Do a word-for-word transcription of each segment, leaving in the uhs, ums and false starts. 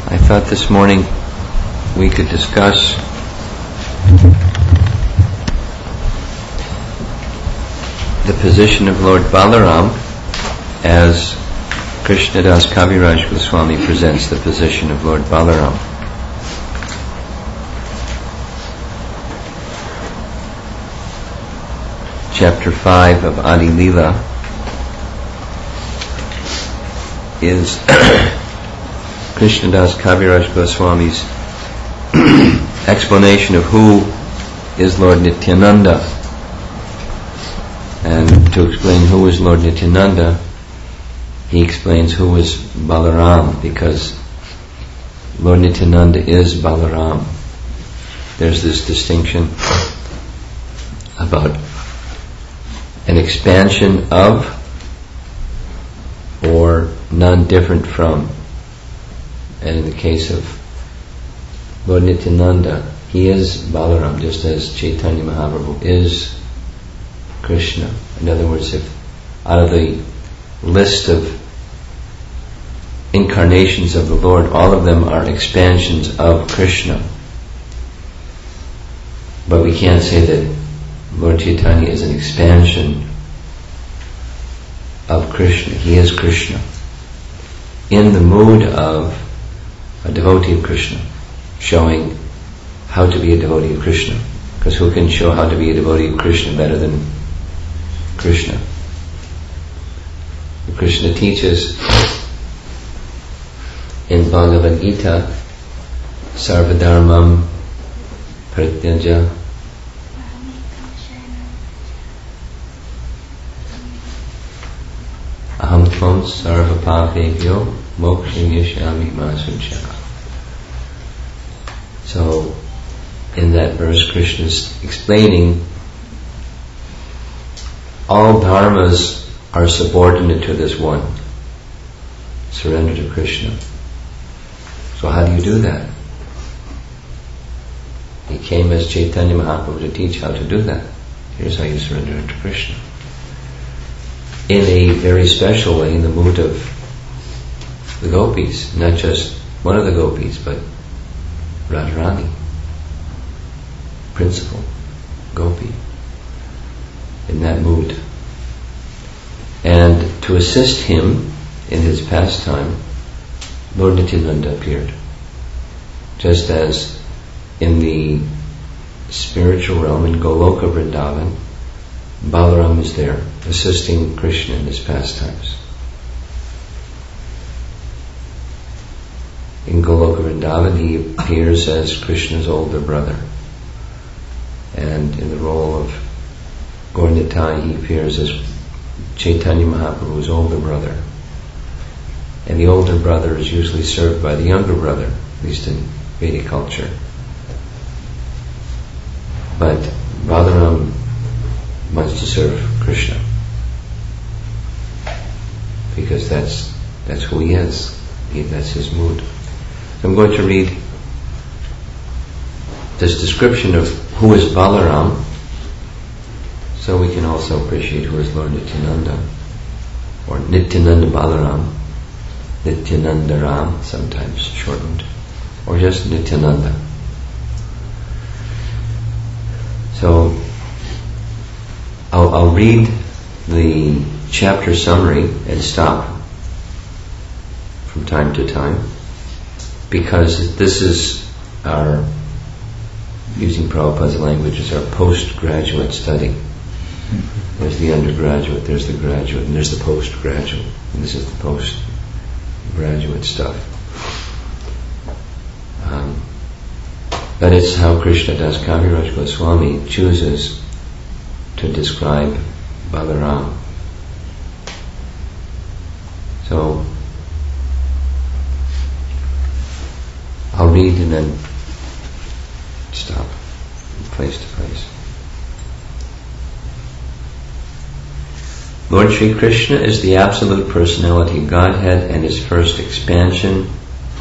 I thought this morning we could discuss the position of Lord Balaram as Krishnadas Kaviraj Goswami presents the position of Lord Balaram. Chapter five of Adi Leela is Krishnadas Kaviraj Goswami's explanation of who is Lord Nityananda. And to explain who is Lord Nityananda, he explains who is Balaram, because Lord Nityananda is Balaram. There's this distinction about an expansion of or none different from. And in the case of Lord Nityananda, he is Balaram, just as Chaitanya Mahaprabhu is Krishna. In other words, if out of the list of incarnations of the Lord, all of them are expansions of Krishna. But we can't say that Lord Chaitanya is an expansion of Krishna. He is Krishna in the mood of a devotee of Krishna, showing how to be a devotee of Krishna. Because who can show how to be a devotee of Krishna better than Krishna? Krishna teaches in Bhagavad Gita, Sarvadharmam Parityaja Aham Tvam Sarvapapebhyo Mokshayashyami Ma Sucha. So, in that verse, Krishna is explaining all dharmas are subordinate to this one. Surrender to Krishna. So how do you do that? He came as Chaitanya Mahaprabhu to teach how to do that. Here's how you surrender to Krishna. In a very special way, in the mood of the gopis, not just one of the gopis, but Radharani, principal gopi, in that mood. And to assist him in his pastime, Lord Nityananda appeared. Just as in the spiritual realm in Goloka Vrindavan, Balaram is there, assisting Krishna in his pastimes. In Goloka Vrindavan, he appears as Krishna's older brother. And in the role of Gaur Nitai, he appears as Chaitanya Mahaprabhu's older brother. And the older brother is usually served by the younger brother, at least in Vedic culture. But Balaram wants to serve Krishna, because that's that's who he is. He, that's his mood. So I'm going to read this description of who is Balaram, so we can also appreciate who is Lord Nityananda, or Nityananda Balaram, Nityananda Ram, sometimes shortened, or just Nityananda. So I'll, I'll read the chapter summary and stop from time to time, because this is our, using Prabhupada's language, is our postgraduate study. There's the undergraduate, there's the graduate, and there's the postgraduate. And this is the postgraduate stuff. Um, but it's how Krishnadas Kaviraj Goswami chooses to describe Balaram. So, I'll read and then stop from place to place. Lord Sri Krishna is the absolute personality Godhead, and his first expansion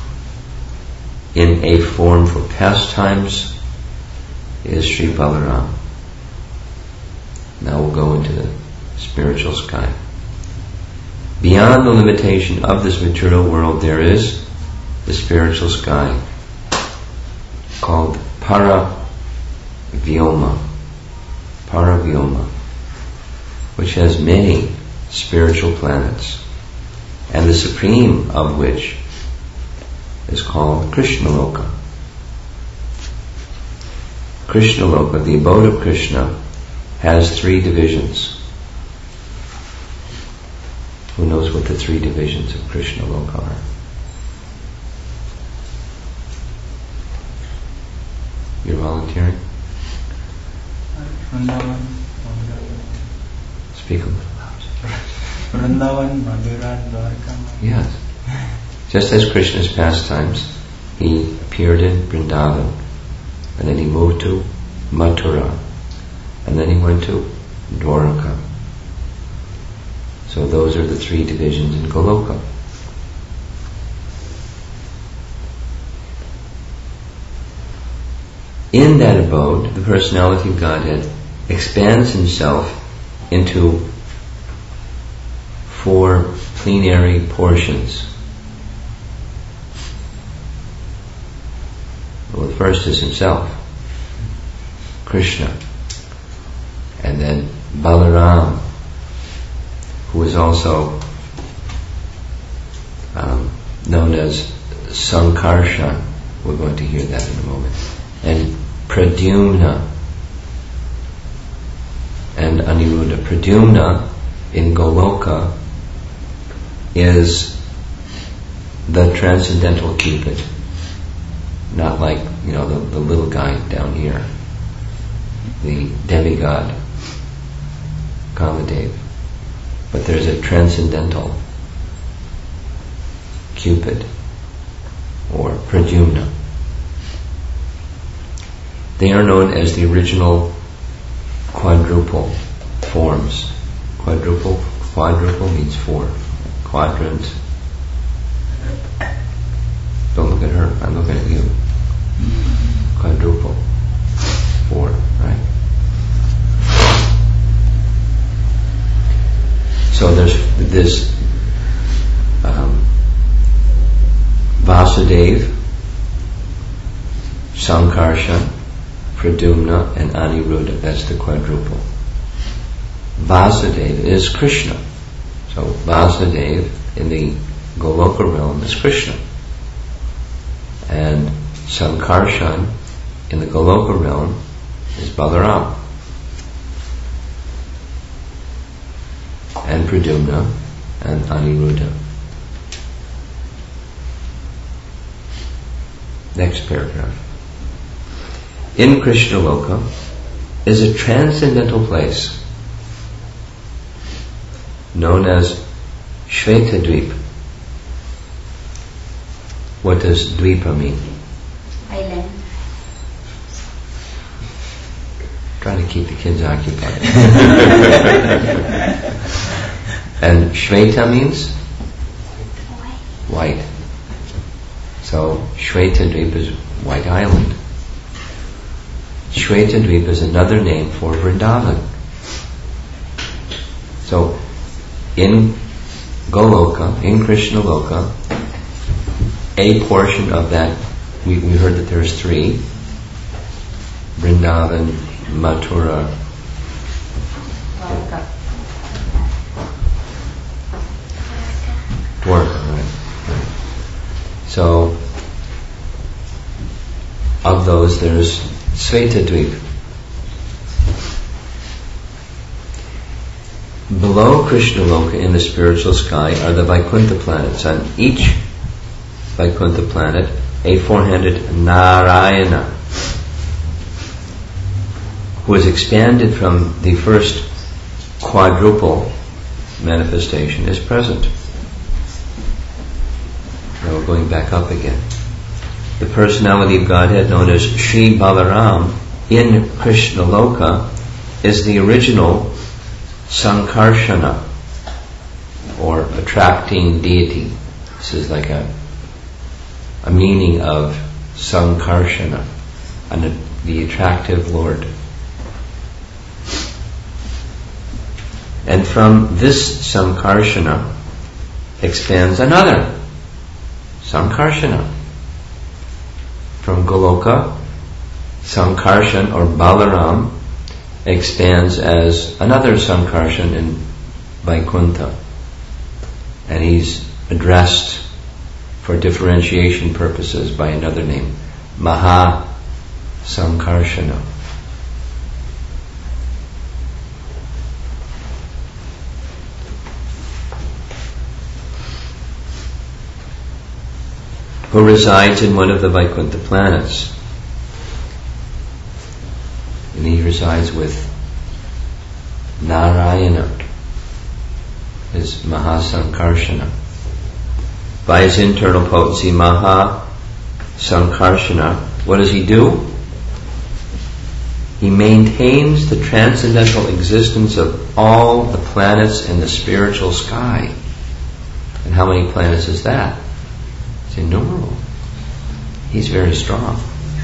in a form for pastimes is Sri Balaram. Now we'll go into the spiritual sky. Beyond the limitation of this material world, there is the spiritual sky, called Para-Vyoma, Para-Vyoma, which has many spiritual planets, and the supreme of which is called Krishnaloka. Krishnaloka, the abode of Krishna, has three divisions. Who knows what the three divisions of Krishnaloka are? You're volunteering? Vrindavan, Speak a little loud. Vrindavan, Madhura, Dwarka. Yes. Just as Krishna's pastimes, he appeared in Vrindavan, and then he moved to Mathura, and then he went to Dwarka. So those are the three divisions in Goloka. In that abode, the personality of Godhead expands himself into four plenary portions. Well, the first is himself, Krishna, and then Balaram, who is also um, known as Sankarshan. We're going to hear that in a moment. And Pradyumna and Aniruddha. Pradyumna in Goloka is the transcendental Cupid, not like, you know, the, the little guy down here, the demigod Kamadev. But there's a transcendental Cupid, or Pradyumna. They are known as the original quadruple forms. Quadruple, quadruple means four. Quadrant. Don't look at her, I'm looking at you. Quadruple. Four, right? So there's this um, Vasudeva, Sankarshan, Pradyumna, and Aniruddha. That's the quadruple. Vasudeva is Krishna. So Vasudeva in the Goloka realm is Krishna. And Sankarshan in the Goloka realm is Balaram. And Pradyumna and Aniruddha. Next paragraph. In Krishnaloka is a transcendental place known as Shvetadvipa. What does Dvipa mean? Island. Trying to keep the kids occupied. And Shveta means? White. So Shvetadvipa is White Island. Shvetadvipa is another name for Vrindavan. So in Goloka, in Krishnaloka, a portion of that, we, we heard that there's three, Vrindavan, Mathura, Dwarka. Dwarka, right, right. So of those there's Shvetadvipa. Below Krishnaloka in the spiritual sky are the Vaikuntha planets. On each Vaikuntha planet, a four-handed Narayana, who has expanded from the first quadruple manifestation, is present. Now we're going back up again. The personality of Godhead, known as Sri Balaram in Krishnaloka, is the original Sankarshana, or attracting deity. This is like a a meaning of Sankarshana, and the attractive Lord. And from this Sankarshana expands another Sankarshana, from Goloka, Sankarshan or Balaram expands as another Sankarshan in Vaikuntha. And he's addressed for differentiation purposes by another name, Maha Sankarshana. Who resides in one of the Vaikuntha planets. And he resides with Narayana, his Mahasankarshana. By his internal potency, Mahasankarshana, what does he do? He maintains the transcendental existence of all the planets in the spiritual sky. And how many planets is that? It's innumerable. He's very strong.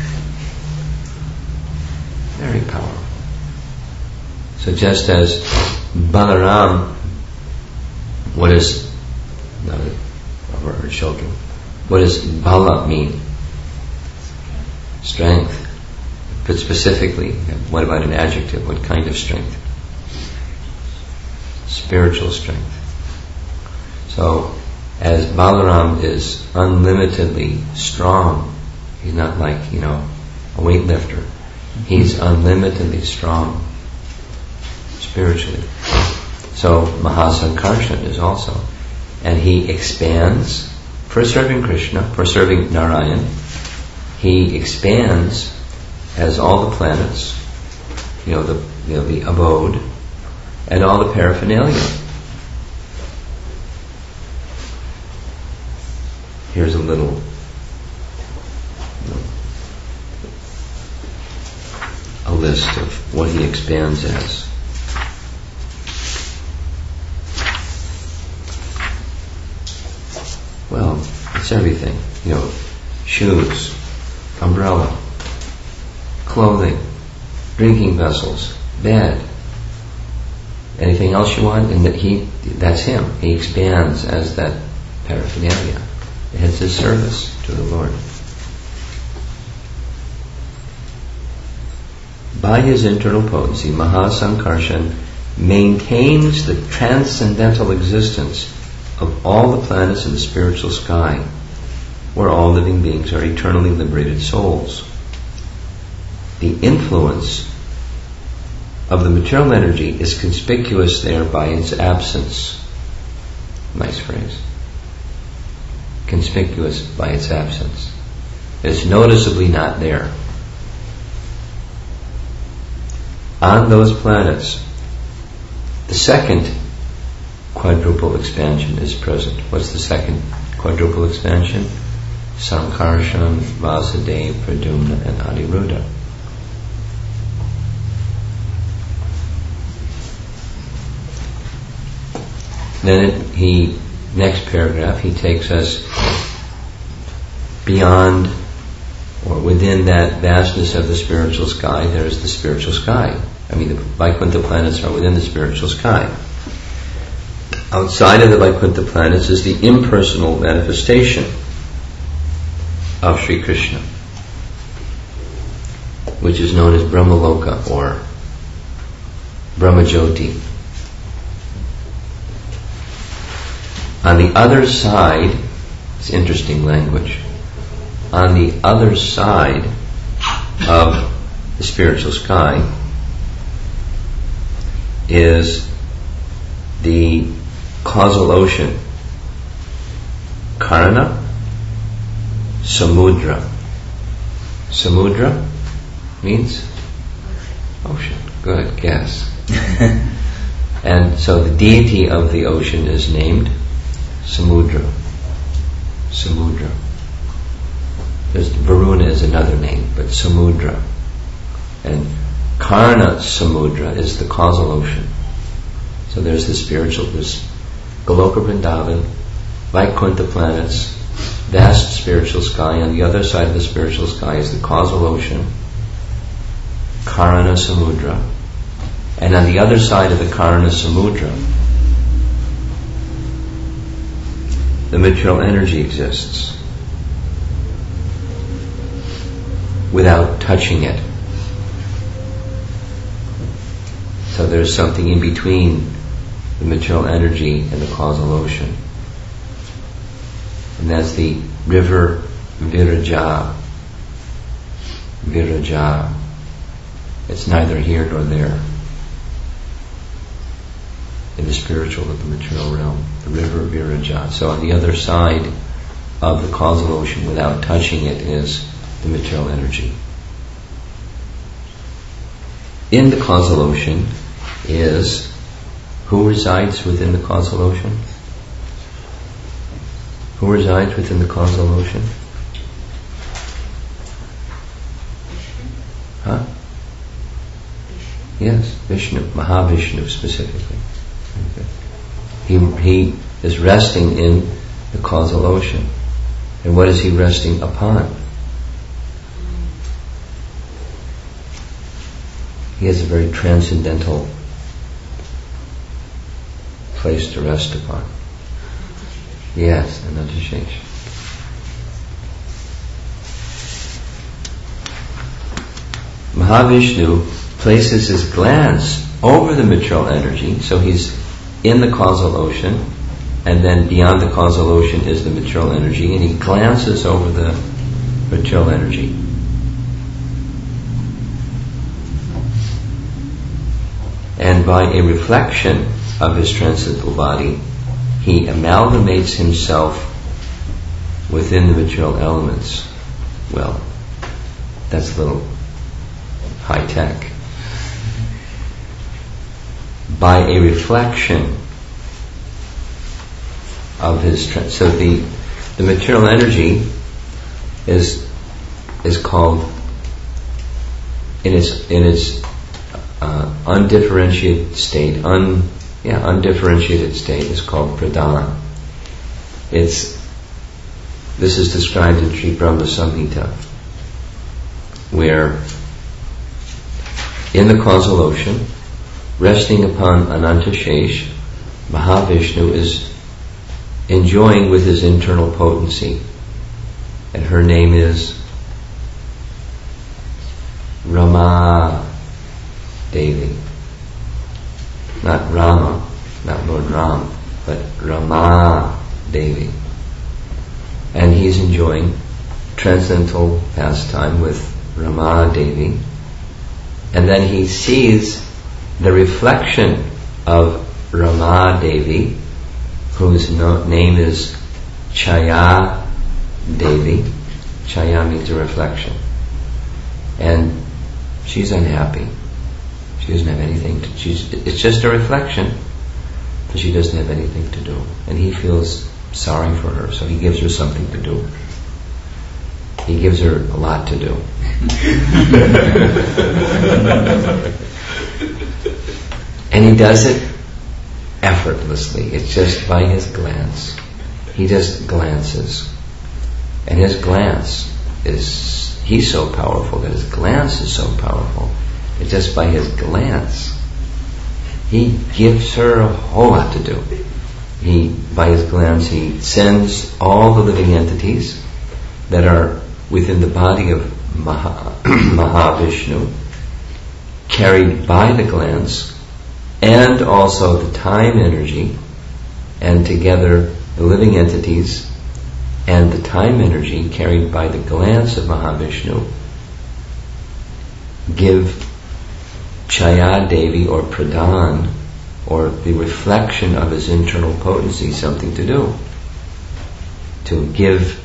Very powerful. So just as Balaram, what is, not of our children, what does Bala mean? Strength. But specifically, what about an adjective? What kind of strength? Spiritual strength. So, as Balaram is unlimitedly strong, he's not like, you know, a weightlifter. He's unlimitedly strong spiritually. So Mahasankarshan is also. And he expands for serving Krishna, for serving Narayan. He expands as all the planets, you know, the, you know, the abode, and all the paraphernalia. Here's a little, you know, a list of what he expands as. Well, it's everything. You know, shoes, umbrella, clothing, drinking vessels, bed. Anything else you want? And that he, that's him. He expands as that paraphernalia. It's his service to the Lord. By his internal potency, Mahasankarshan maintains the transcendental existence of all the planets in the spiritual sky, where all living beings are eternally liberated souls. The influence of the material energy is conspicuous there by its absence. Nice phrase. Conspicuous by its absence. It's noticeably not there. On those planets, the second quadruple expansion is present. What's the second quadruple expansion? Sankarshan, Vasudeva, Pradyumna, and Aniruddha. Then it, he, next paragraph, he takes us beyond or within that vastness of the spiritual sky. There is the spiritual sky. I mean, the Vaikuntha planets are within the spiritual sky. Outside of the Vaikuntha planets is the impersonal manifestation of Sri Krishna, which is known as Brahmaloka or Brahmajyoti. On the other side, it's interesting language, on the other side of the spiritual sky is the causal ocean, Karana, Samudra. Samudra means ocean. Good guess. And so the deity of the ocean is named Samudra. Samudra. There's Varuna is another name, but Samudra. And Karna Samudra is the causal ocean. So there's the spiritual, there's Goloka Vrindavan, Vaikuntha planets, vast spiritual sky. On the other side of the spiritual sky is the causal ocean, Karana Samudra. And on the other side of the Karana Samudra, the material energy exists. without touching it. So there's something in between the material energy and the causal ocean. And that's the river Viraja. Viraja. It's neither here nor there. In the spiritual or the material realm. The river Viraja. So on the other side of the causal ocean, without touching it, is the material energy. In the causal ocean is, who resides within the causal ocean? Who resides within the causal ocean? Huh? Yes, Vishnu, Mahavishnu specifically. Okay. He, he is resting in the causal ocean. And what is he resting upon? He has a very transcendental place to rest upon. Yes, Anantashesha. Mahavishnu places his glance over the material energy, so he's in the causal ocean, and then beyond the causal ocean is the material energy, and he glances over the material energy. And by a reflection of his transcendental body, he amalgamates himself within the material elements. Well, that's a little high tech. By a reflection of his tra- so the the material energy is is called in its in its uh, undifferentiated state, un yeah undifferentiated state is called pradhan. It's this is described in Sri Brahma Samhita, where in the causal ocean, resting upon Anantashesh, Mahavishnu is enjoying with his internal potency. And her name is Rama Devi. Not Rama, not Lord Ram, but Rama Devi. And he's enjoying transcendental pastime with Rama Devi. And then he sees the reflection of Rama Devi, whose no, name is Chaya Devi. Chaya means a reflection. And she's unhappy. She doesn't have anything to, she's, it's just a reflection, but she doesn't have anything to do. And he feels sorry for her, so he gives her something to do. He gives her a lot to do. And he does it effortlessly. It's just by his glance. He just glances. And his glance is, he's so powerful that his glance is so powerful that just by his glance, he gives her a whole lot to do. He, by his glance, he sends all the living entities that are within the body of Maha, Mahavishnu, carried by the glance, and also the time energy, and together the living entities and the time energy carried by the glance of Mahavishnu give Chaya Devi or Pradhan, or the reflection of his internal potency, something to do. To give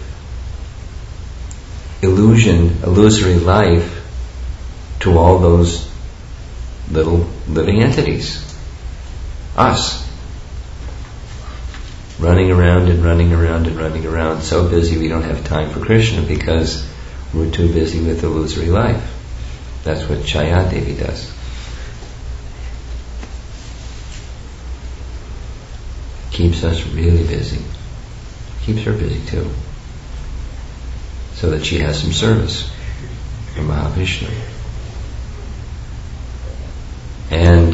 illusion, illusory life to all those little living entities. Us. Running around and running around and running around, so busy we don't have time for Krishna because we're too busy with illusory life. That's what Chaya Devi does. Keeps us really busy. Keeps her busy too. So that she has some service for Mahavishnu. And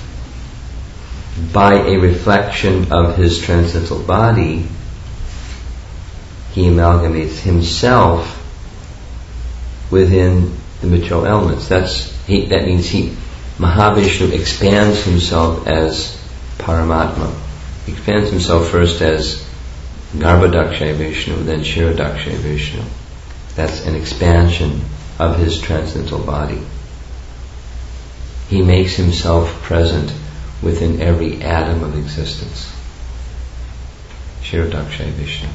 by a reflection of his transcendental body, he amalgamates himself within the material elements. That's he, that means he, Mahavishnu expands himself as Paramatma. He expands himself first as Garbhodakshay Vishnu, then Kshirodakshay Vishnu. That's an expansion of his transcendental body. He makes himself present within every atom of existence. Kshirodakshay Vishnu.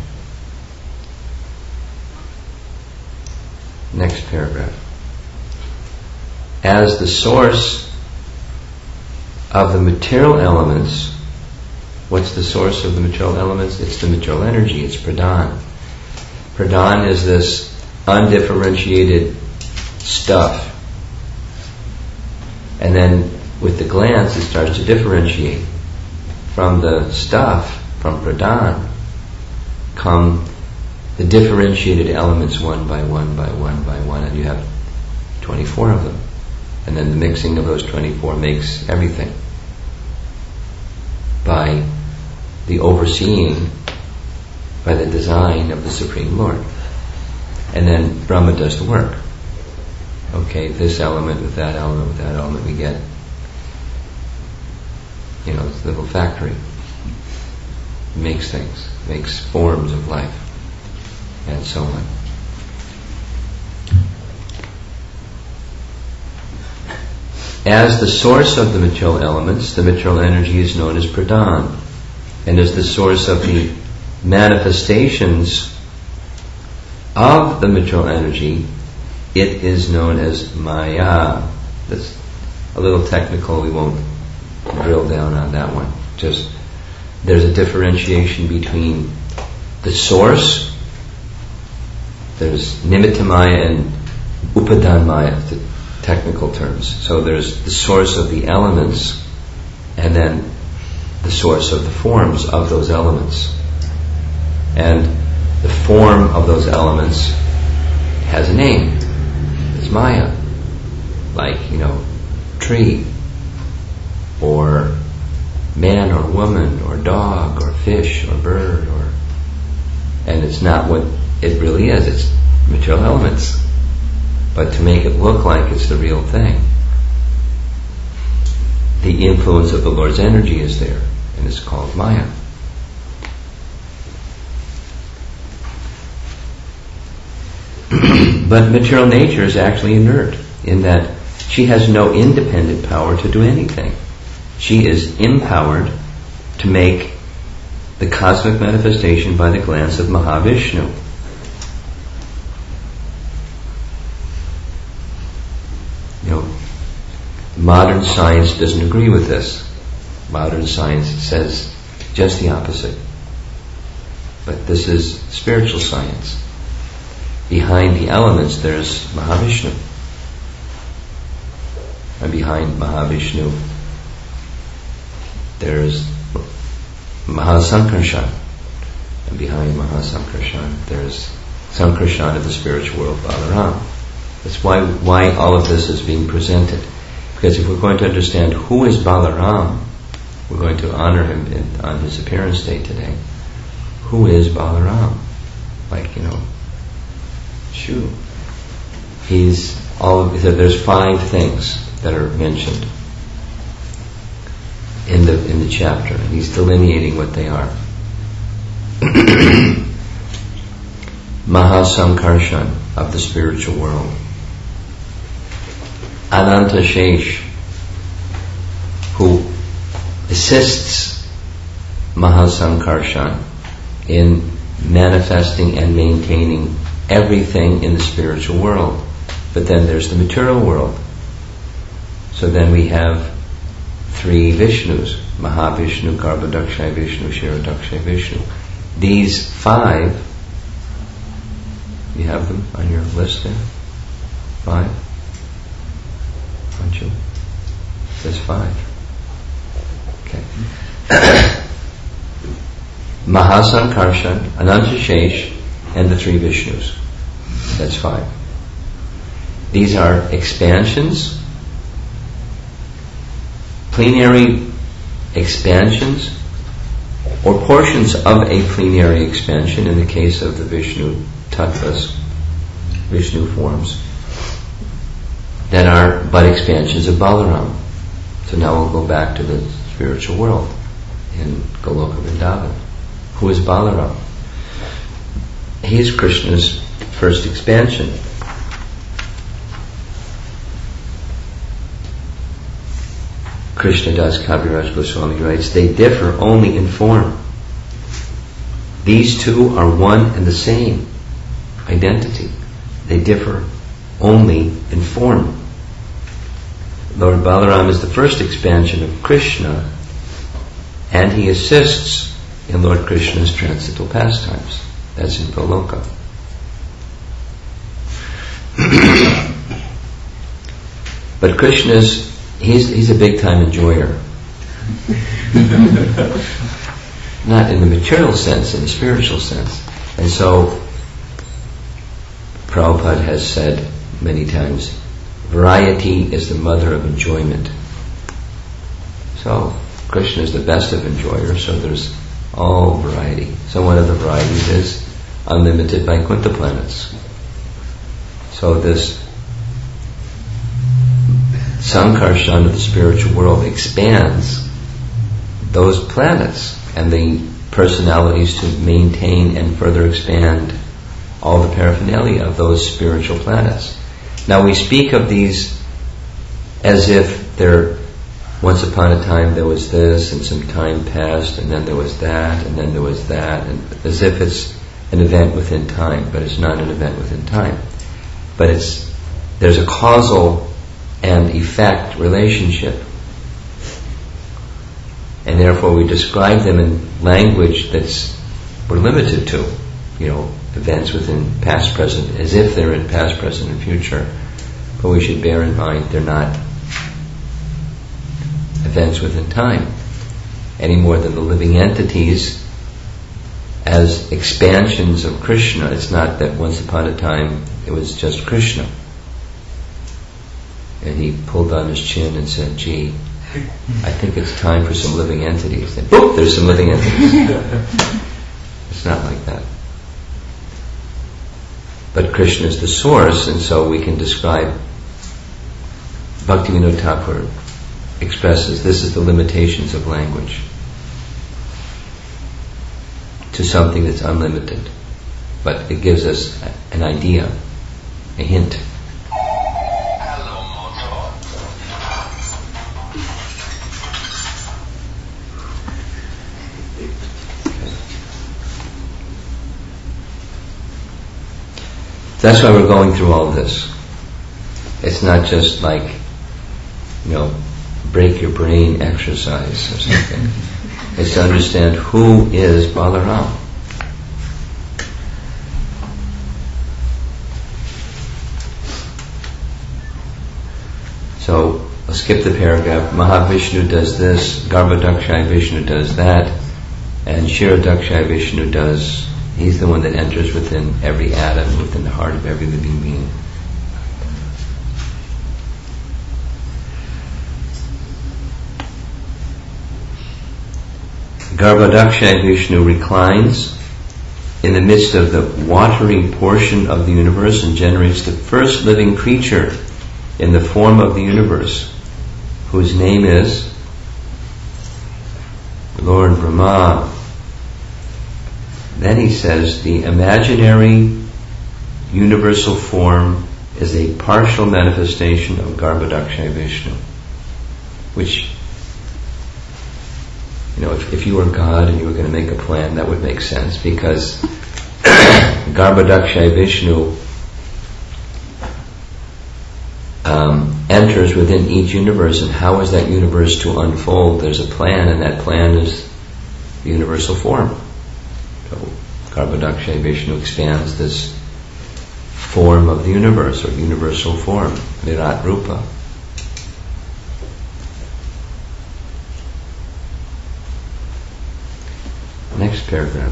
Next paragraph. As the source of the material elements, what's the source of the material elements? It's the material energy, it's Pradhan. Pradhan is this undifferentiated stuff. And then with the glance it starts to differentiate. From the stuff, from Pradhan, come the differentiated elements one by one by one by one, and you have twenty-four of them. And then the mixing of those twenty-four makes everything. By the overseeing, by the design of the Supreme Lord. And then Brahma does the work. Okay, this element with that element with that element, we get, you know, this little factory. It makes things, makes forms of life, and so on. As the source of the material elements, the material energy is known as Pradhan. And as the source of the manifestations of the material energy, it is known as Maya. That's a little technical, we won't drill down on that one. Just, there's a differentiation between the source, there's Nimitta Maya and Upadan Maya, the technical terms. So there's the source of the elements, and then the source of the forms of those elements. And the form of those elements has a name. It's Maya. Like, you know, tree, or man or woman, or dog, or fish, or bird, or... And it's not what it really is. It's material elements. But to make it look like it's the real thing, the influence of the Lord's energy is there, and it's called Maya. But material nature is actually inert, in that she has no independent power to do anything. She is empowered to make the cosmic manifestation by the glance of Mahavishnu. You know, modern science doesn't agree with this. Modern science says just the opposite. But this is spiritual science. Behind the elements there's Mahavishnu. And behind Mahavishnu there's Mahasankarshan. And behind Mahasankarshan there's Sankarshan of the spiritual world, Balaram. That's why why all of this is being presented. Because if we're going to understand who is Balaram, we're going to honor him in, on his appearance day today. Who is Balaram? Like, you know, shoo. He's all of, there's five things that are mentioned in the in the chapter, and he's delineating what they are. Mahasankarshan of the spiritual world. Ananta Shesh, who assists Mahasankarshan in manifesting and maintaining everything in the spiritual world. But then there's the material world. So then we have three Vishnus, Mahavishnu, Garbhodakshay Vishnu, Kshirodakshay Vishnu. These five, you have them on your list there? Five? Aren't you? There's five. Okay. Mahasankarshan, Anantashesh, and the three Vishnus. That's five. These are expansions, plenary expansions, or portions of a plenary expansion in the case of the Vishnu tattvas, Vishnu forms, that are but expansions of Balaram. So now we'll go back to the spiritual world in Goloka Vrindavan. Who is Balaram? He is Krishna's first expansion. Krishna Das Kaviraj Goswami writes, they differ only in form. These two are one and the same identity. They differ only in form. Lord Balaram is the first expansion of Krishna, and he assists in Lord Krishna's transcendental pastimes. That's in Goloka. But Krishna's, he's, he's a big time enjoyer. Not in the material sense, in the spiritual sense. And so, Prabhupada has said many times, variety is the mother of enjoyment. So, Krishna is the best of enjoyers, so there's all variety. So one of the varieties is unlimited Vaikuntha planets. So this Sankarshan of the spiritual world expands those planets and the personalities to maintain and further expand all the paraphernalia of those spiritual planets. Now we speak of these as if they're, once upon a time there was this, and some time passed, and then there was that, and then there was that, and as if it's an event within time, but it's not an event within time. But it's, there's a causal and effect relationship. And therefore we describe them in language that's we're limited to, you know, events within past, present, as if they're in past, present, and future. But we should bear in mind they're not events within time, any more than the living entities as expansions of Krishna. It's not that once upon a time it was just Krishna. And he pulled on his chin and said, gee, I think it's time for some living entities. And boop, there's some living entities. It's not like that. But Krishna is the source, and so we can describe, Bhaktivinoda Thakur expresses, this is the limitations of language to something that's unlimited. But it gives us an idea, a hint. That's why we're going through all this. It's not just like, you know, break your brain exercise or something. It's to understand who is Balaram. So, I'll skip the paragraph. Mahavishnu does this, Garbhodakshaya Vishnu does that, and Kshirodakshaya Vishnu does. He's the one that enters within every atom, within the heart of every living being. Garbhodakshaya Vishnu reclines in the midst of the watery portion of the universe and generates the first living creature in the form of the universe, whose name is Lord Brahma. Then he says, the imaginary universal form is a partial manifestation of Garbhodakshaya Vishnu. Which, you know, if, if you were God and you were going to make a plan, that would make sense, because Garbhodakshaya Vishnu um, enters within each universe, and how is that universe to unfold? There's a plan, and that plan is the universal form. So Garbhodakshaya Vishnu expands this form of the universe, or universal form, Virat Rupa. Next paragraph.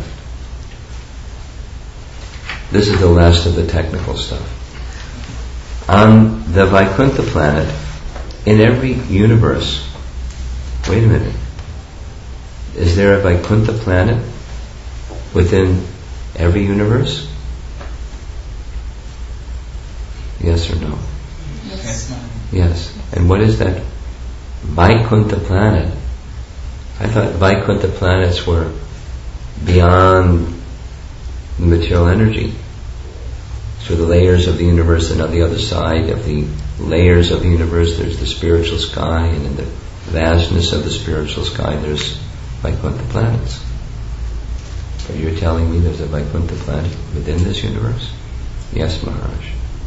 This is the last of the technical stuff. On the Vaikuntha planet, in every universe, wait a minute, is there a Vaikuntha planet within every universe? Yes or no? Yes. Yes, ma'am. Yes. And what is that Vaikuntha planet? I thought Vaikuntha planets were beyond material energy. So the layers of the universe, and on the other side of the layers of the universe there's the spiritual sky, and in the vastness of the spiritual sky there's Vaikuntha planets. But you're telling me there's a Vaikuntha planet within this universe? Yes, Maharaj.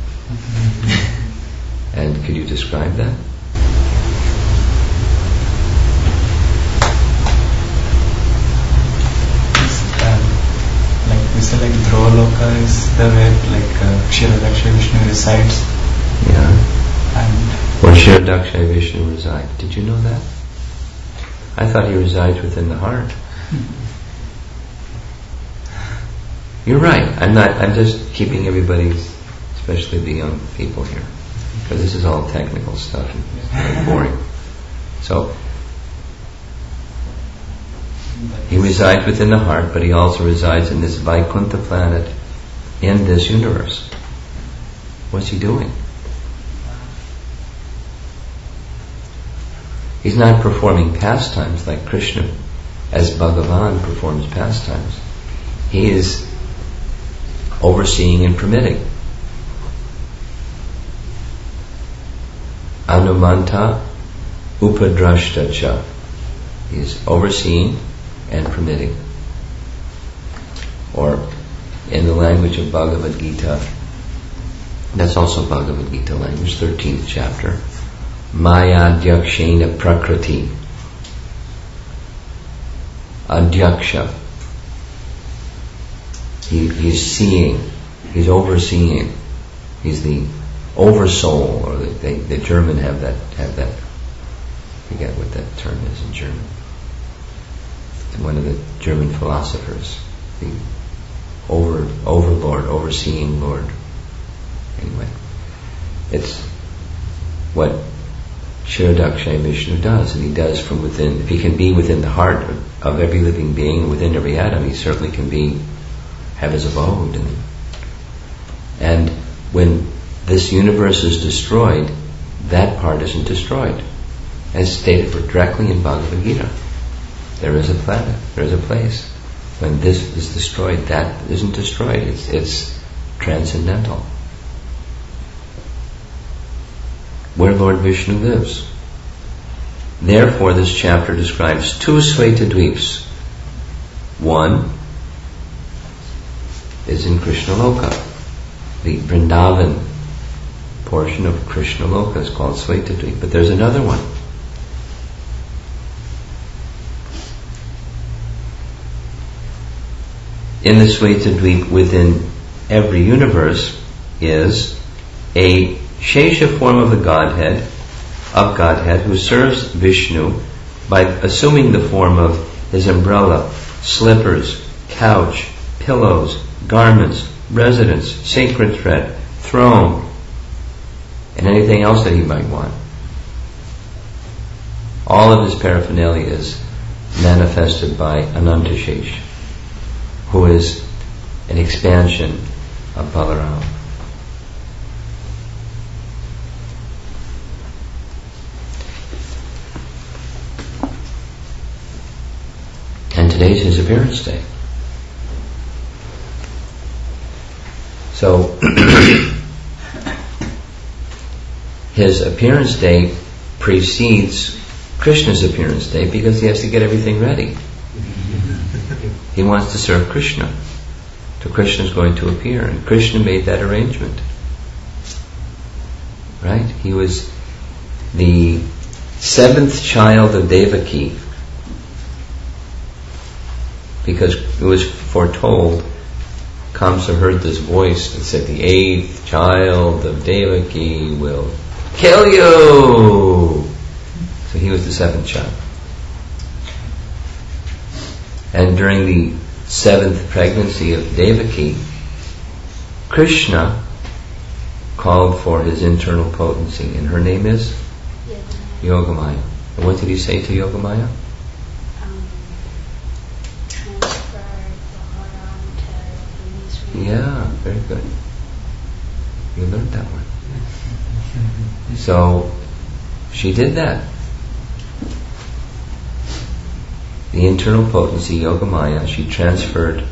And could you describe that? Like we say, like Dhruvaloka is the where like uh, Kshirodaksha Vishnu resides. Yeah. And where Kshirodaksha Vishnu resides. Did you know that? I thought he resides within the heart. You're right. I'm not. I'm just keeping everybody, especially the young people here, because this is all technical stuff and it's very boring. So he resides within the heart, but he also resides in this Vaikuntha planet, in this universe. What's he doing? He's not performing pastimes like Krishna, as Bhagavan performs pastimes. He is overseeing and permitting. Anumanta upadrashta cha. He's overseeing and permitting. Or, in the language of Bhagavad Gita, that's also Bhagavad Gita language, thirteenth chapter, Maya Adhyakshena Prakriti. Adhyaksha. He, he's seeing, he's overseeing. He's the oversoul, or the, they, the German have that, have that, I forget what that term is in German. One of the German philosophers, the over, overlord, overseeing lord. Anyway, it's what Kshirodaksha Vishnu does, and he does from within. If he can be within the heart of, of every living being, within every atom, he certainly can be, have his abode. And, and when this universe is destroyed, that part isn't destroyed. As stated directly in Bhagavad Gita. There is a planet, there is a place. When this is destroyed, that isn't destroyed. It's, it's transcendental. Where Lord Vishnu lives. Therefore, this chapter describes two Svetadvips. One is in Krishnaloka. The Vrindavan portion of Krishnaloka is called Svetadvip. But there's another one. In the Svetadvip, within every universe, is a Shesha form of the Godhead, of Godhead, who serves Vishnu by assuming the form of his umbrella, slippers, couch, pillows, garments, residence, sacred thread, throne, and anything else that he might want. All of his paraphernalia is manifested by Anantashesh, who is an expansion of Balaram. And today's his appearance day. So, his appearance day precedes Krishna's appearance day because he has to get everything ready. He wants to serve Krishna. So Krishna is going to appear, and Krishna made that arrangement. Right? He was the seventh child of Devaki, because it was foretold, Kamsa heard this voice that said, the eighth child of Devaki will kill you! So he was the seventh child. And during the seventh pregnancy of Devaki, Krishna called for his internal potency, and her name is Yogamaya. Yogamaya. And what did he say to Yogamaya? Um, transfer Balaram to Vishnu. Yeah, very good. You learned that one. So she did that. The internal potency, Yogamaya, she transferred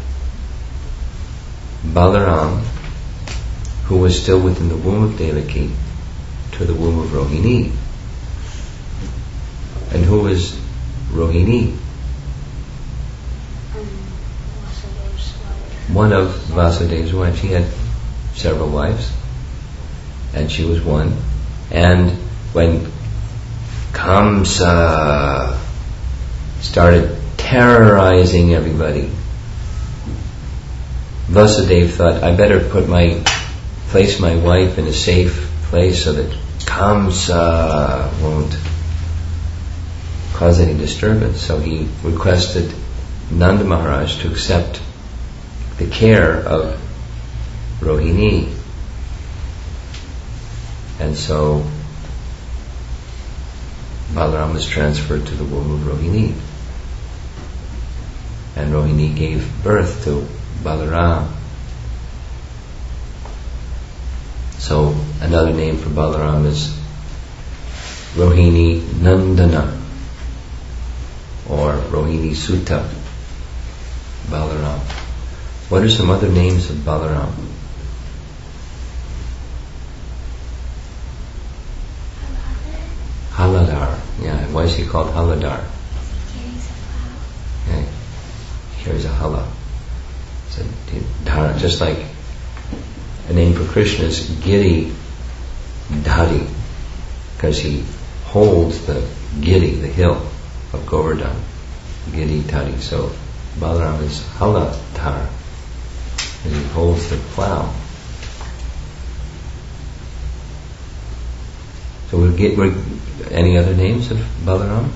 Balaram, who was still within the womb of Devaki, to the womb of Rohini. And who was Rohini? One of Vasudev's wives. He had several wives, and she was one. And when Kamsa started terrorizing everybody, Vasudeva thought, I better put my place my wife in a safe place so that Kamsa won't cause any disturbance. So he requested Nanda Maharaj to accept the care of Rohini. And so Balaram was transferred to the womb of Rohini. And Rohini gave birth to Balaram. So another name for Balaram is Rohini Nandana or Rohini Sutta Balaram. What are some other names of Balaram? Haladar. Yeah, why is he called Haladar? Okay. Carries a hala. It's a dhara, just like a name for Krishna is Giri Dhari, because he holds the Giri, the hill of Govardhan. Giri Dhari. So Balaram is Haladar, and he holds the plow. So we'll get we're, any other names of Balaram?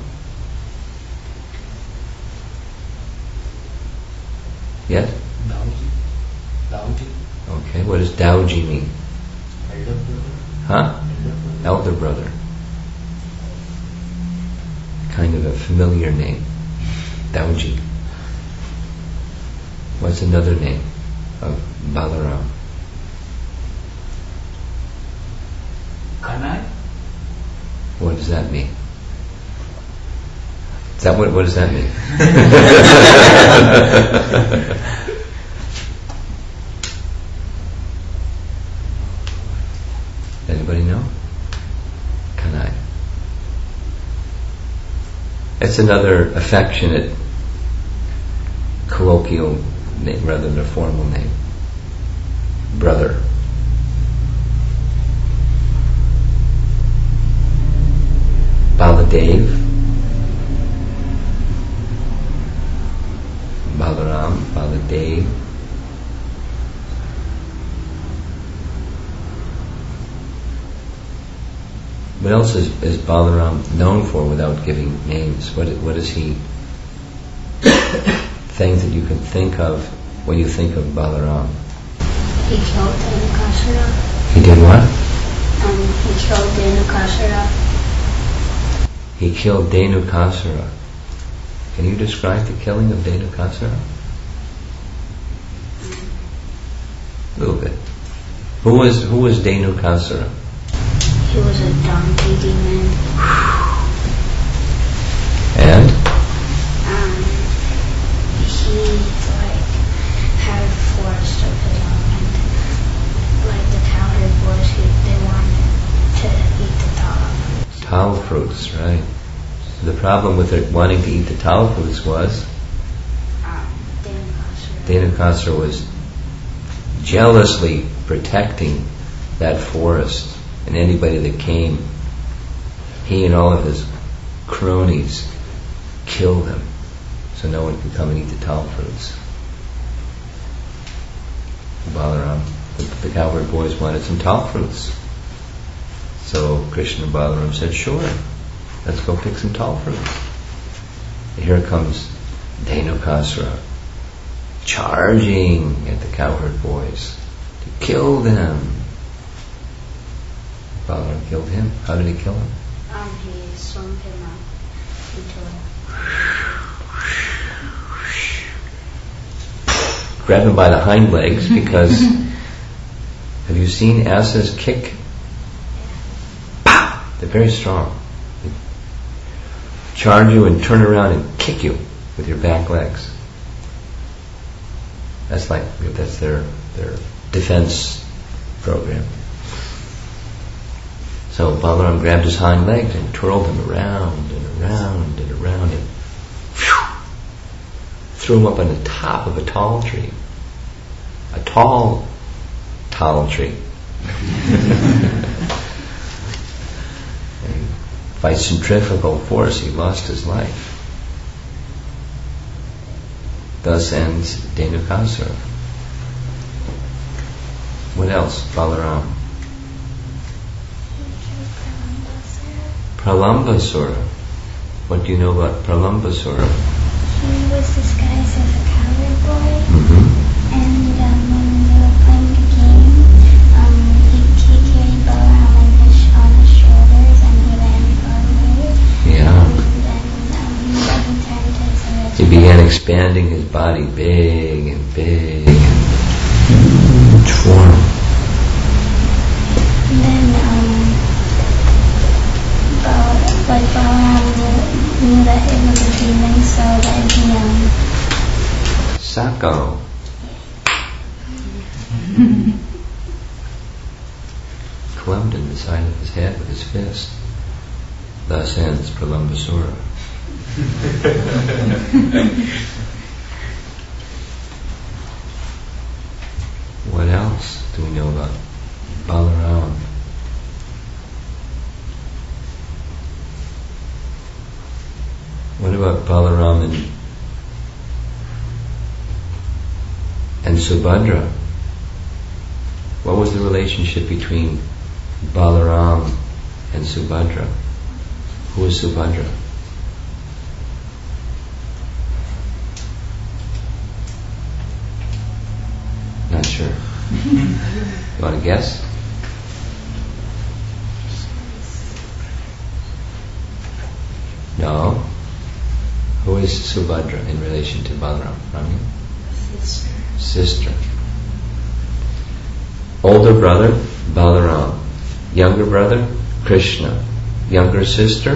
Yes? Dauji. Dauji. Okay, what does Dauji mean? Elder brother. Huh? Elder brother. Kind of a familiar name. Dauji. What's another name of Balaram? Kanai. What does that mean? Is that what? What does that mean? Anybody know? Kanai. It's another affectionate, colloquial name rather than a formal name. Brother. Baladev, Balaram, Baladev. What else is, is Balaram known for without giving names? What what is he? Things that you can think of when you think of Balaram. He killed Dhenukasura. He did what? Um, he killed Dhenukasura. He killed Dhenukasura. Can you describe the killing of Dhenukasura? A little bit. Who was who was Dhenukasura? He was a donkey demon. And? Um, he like had a forest of his own, and like the cowherd boys, who they wanted to eat the tall fruits. Tall fruits, right. So the problem with it wanting to eat the tall fruits was Um, Dhenukasura. Dhenukasura was jealously protecting that forest, and anybody that came, he and all of his cronies killed him, so no one could come and eat the tall fruits. Balaram, the, the cowherd boys wanted some tall fruits. So Krishna and Balaram said, sure, let's go pick some tall fruits. And here comes Dhenukasura, charging at the cowherd boys to kill them. Balaram killed him. How did he kill him? Um, he swung him up into a... Grabbed him by the hind legs because Have you seen asses kick? Pow! They're very strong. They charge you and turn around and kick you with your back legs. That's like, that's their, their defense program. So Balaram grabbed his hind legs and twirled them around and around and around and whew, threw him up on the top of a tall tree. A tall, tall tree. And by centrifugal force he lost his life. Thus ends Dhenukasura. What else? Balaram. Pralambasura. What do you know about Pralambasura? He was disguised as a coward boy, Mm-hmm. and um, when they were playing the game, um, he, he carried Balaram on his, on his shoulders, and he ran far away. Yeah. And then um, he turned to his original. He began expanding his body big and big and huge form. And then, um, Bal- like Balaram knew, knew that it was a demon, so then he, um, Sako. Clubbed in the side of his head with his fist. Thus ends Pralambasura. What else do we know about Balaram? What about Balaram and, and Subhadra? What was the relationship between Balaram and Subhadra? Who is Subhadra? Not sure. You want to guess? No. Who is Subhadra in relation to Balaram? Rami? sister. Sister. Older brother, Balaram. Younger brother, Krishna. Younger sister,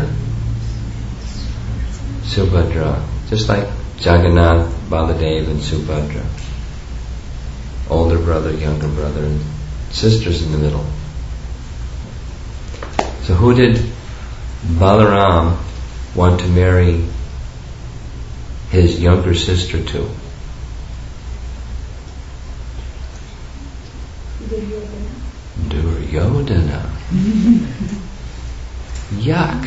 Subhadra. Just like Jagannath, Baladev and Subhadra. Older brother, younger brother, and sisters in the middle. So who did Balaram want to marry his younger sister to? Duryodhana. Yuck.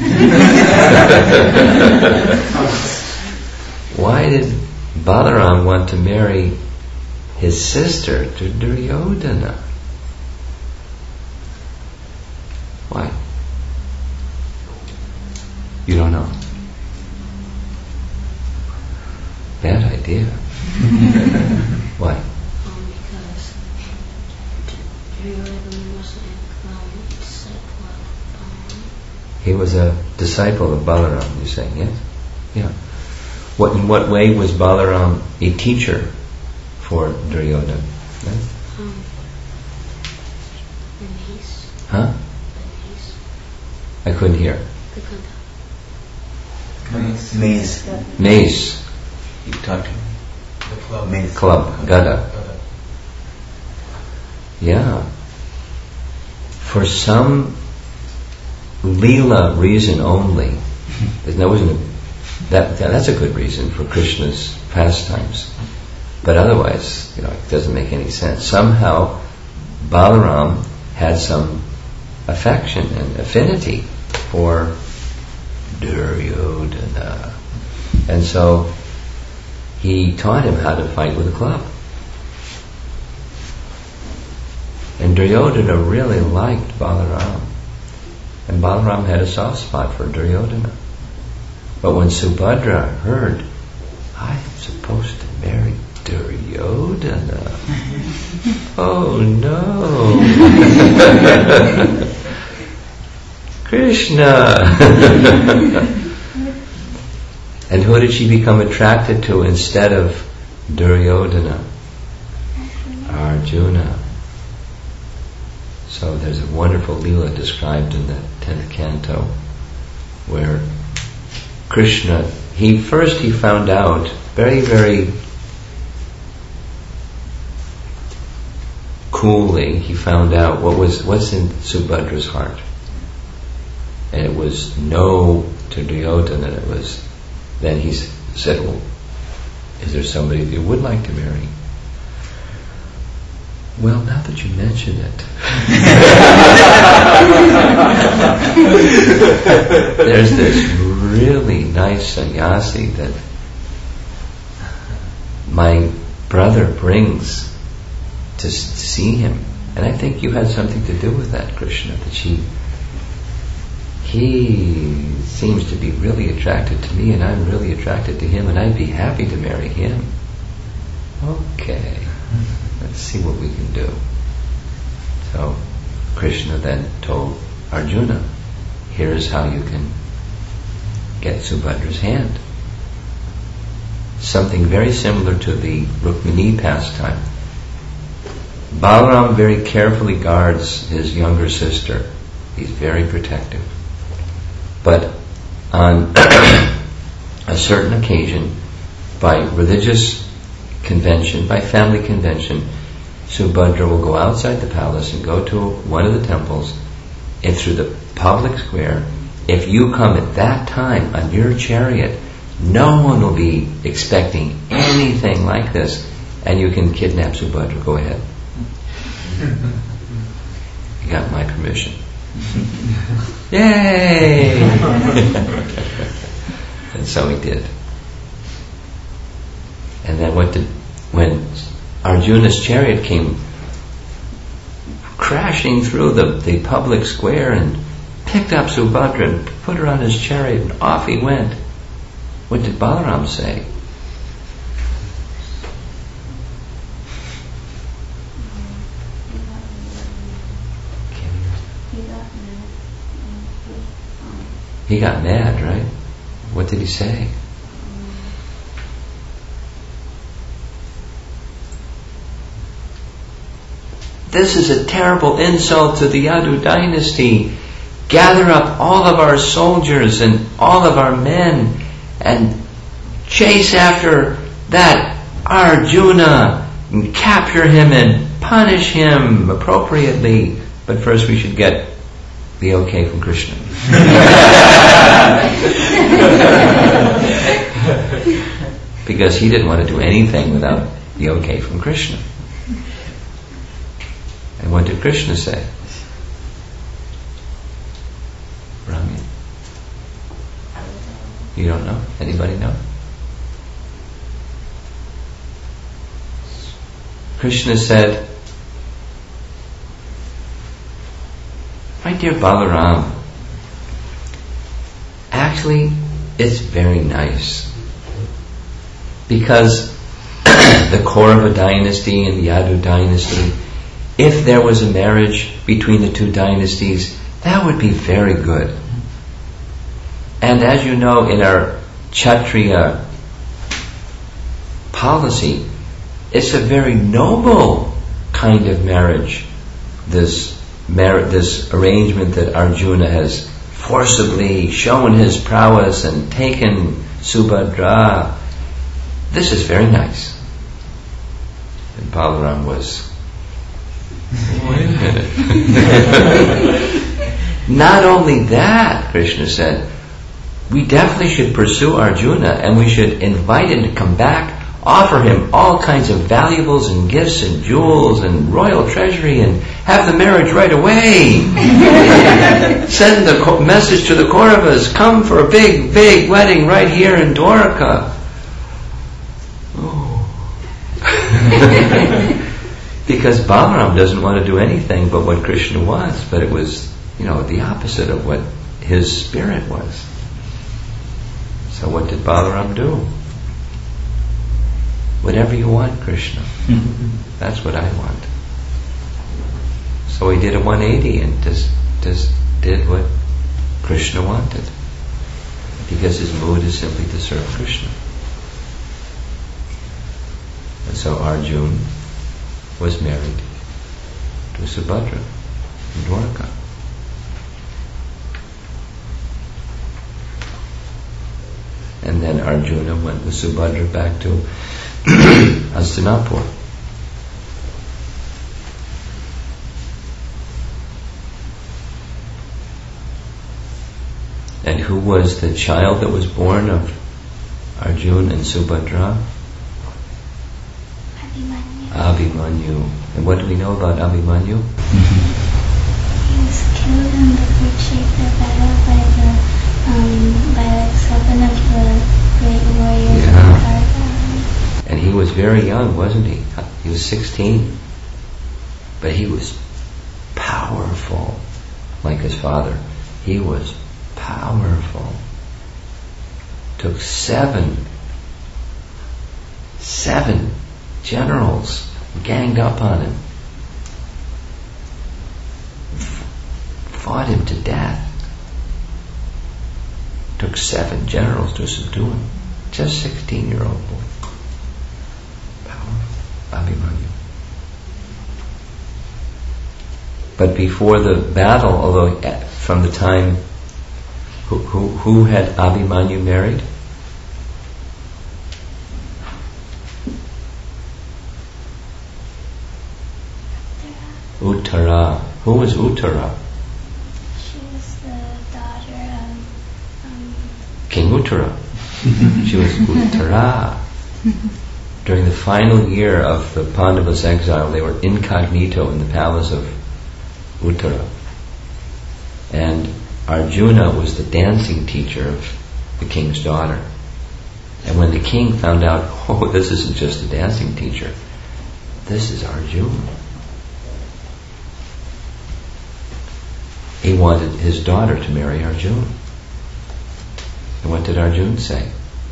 Why did Balaram want to marry his sister to Duryodhana? Why? You don't know? Bad idea. Why? Um, because Duryodhana was a disciple of Balaram. He was a disciple of Balaram, you're saying, yes? Yeah. What, in what way was Balaram a teacher for Duryodhana? Right? Um, the mace. Huh? The mace. I couldn't hear. The kanta. Mace. Maze. Mace. You talked to me. The club. Maze. Club. Gada. Gada. Yeah. For some Leela reason only, there wasn't a, that, that that's a good reason for Krishna's pastimes, but otherwise, you know, it doesn't make any sense. Somehow, Balaram had some affection and affinity for Duryodhana, and so he taught him how to fight with a club. And Duryodhana really liked Balaram. And Balaram had a soft spot for Duryodhana. But when Subhadra heard, I'm supposed to marry Duryodhana. Oh no! Krishna! And who did she become attracted to instead of Duryodhana? Arjuna. So there's a wonderful Leela described in the tenth canto where Krishna, he first he found out very, very coolly, he found out what was what's in Subhadra's heart. And it was no to Duryodhana, and it was, then he said, well, is there somebody that you would like to marry? Well, now that you mention it, there's this really nice sannyasi that my brother brings to see him, and I think you had something to do with that, Krishna, that she, he seems to be really attracted to me and I'm really attracted to him and I'd be happy to marry him. Okay, let's see what we can do. So Krishna then told Arjuna, here's how you can get Subhadra's hand. Something very similar to the Rukmini pastime. Balaram very carefully guards his younger sister. He's very protective. But on a certain occasion, by religious convention, by family convention, Subhadra will go outside the palace and go to one of the temples, and through the public square, if you come at that time on your chariot, no one will be expecting anything like this, and you can kidnap Subhadra. Go ahead. You got my permission. Yay! And so he did. And then what did, when Arjuna's chariot came crashing through the, the public square and picked up Subhadra and put her on his chariot and off he went, what did Balaram say? He got mad, right? What did he say? This is a terrible insult to the Yadu dynasty. Gather up all of our soldiers and all of our men and chase after that Arjuna and capture him and punish him appropriately. But first we should get the okay from Krishna. Because he didn't want to do anything without the okay from Krishna. And what did Krishna say? Ramya? You don't know? Anybody know? Krishna said, my dear Balaram, actually it's very nice, because the Kaurava dynasty and the Yadu dynasty, if there was a marriage between the two dynasties, that would be very good. And as you know, in our Kshatriya policy, it's a very noble kind of marriage, this mar- this arrangement that Arjuna has forcibly shown his prowess and taken Subhadra. This is very nice. And Balaram was, wait a minute. Not only that, Krishna said, we definitely should pursue Arjuna and we should invite him to come back, offer him all kinds of valuables and gifts and jewels and royal treasury and have the marriage right away. Send the co- message to the Kauravas, come for a big, big wedding right here in Dwarka. Oh. Because Balaram doesn't want to do anything but what Krishna wants, but it was, you know, the opposite of what his spirit was. So what did Balaram do? Whatever you want, Krishna. That's what I want. So he did a one eighty and just, just did what Krishna wanted. Because his mood is simply to serve Krishna. And so Arjuna was married to Subhadra. in Dwarka. And then Arjuna went with Subhadra back to Hastinapur. And who was the child that was born of Arjuna and Subhadra? Abhimanyu. Abhimanyu. And what do we know about Abhimanyu? He was killed in the Kurukshetra battle by the um, by like seven of the great warriors Yeah. of Bharata. And he was very young, wasn't he? He was sixteen. But he was powerful, like his father. He was powerful. Took seven, seven generals, ganged up on him, fought him to death. Took seven generals to subdue him. Just sixteen-year-old boy. Powerful. Abhimanyu. But before the battle, although from the time, who, who, who had Abhimanyu married? Uttara. Who was Uttara? She was the daughter of um, King Uttara. She was Uttara. During the final year of the Pandavas' exile, they were incognito in the palace of Uttara. And Arjuna was the dancing teacher of the king's daughter. And when the king found out, oh, this isn't just a dancing teacher, this is Arjuna, he wanted his daughter to marry Arjuna. And what did Arjuna say?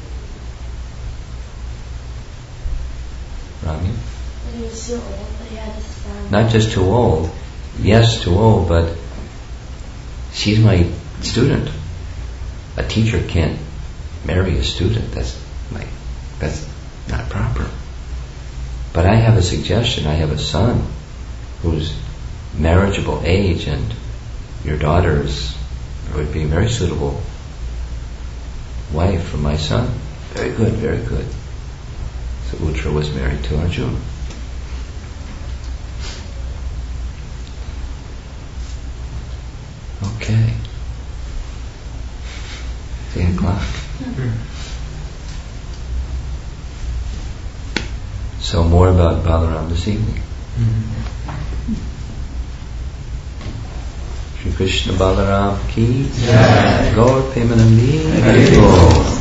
Ramya? He was too old, but he had a son. Not just too old. Yes, too old, but she's my student. A teacher can't marry a student. That's like, that's not proper. But I have a suggestion. I have a son who's marriageable age, and your daughter is, would be a very suitable wife for my son. Very good, very good. So Uttara was married to Arjuna. Okay. It's eight o'clock. So more about Balaram this evening. Shri Krishna Balaram ki Jai. Gaur Premanandi Hari Bol.